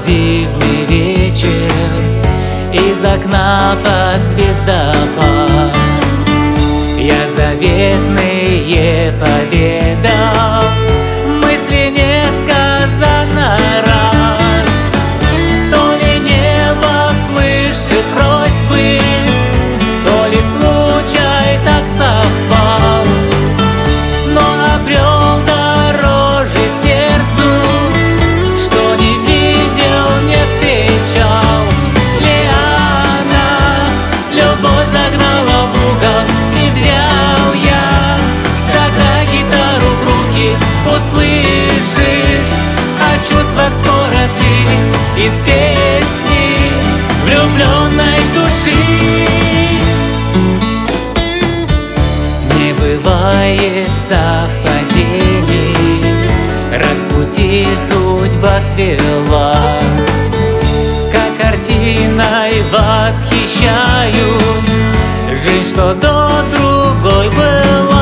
дивный вечер, из окна под звездопад я заветные поведал, мысли несказанно рад. То ли небо слышит просьбы, то ли случай так совпал, но обрел дороже сердцу, что не видел, не встречал. Лиана любовь загнала в угол, и взял я тогда гитару в руки. Услышишь о чувствах скоро ты из песни влюбленной души. Не бывает совпадений, раз пути судьба свела. Как картиной восхищаюсь, жизнь, что до другой была.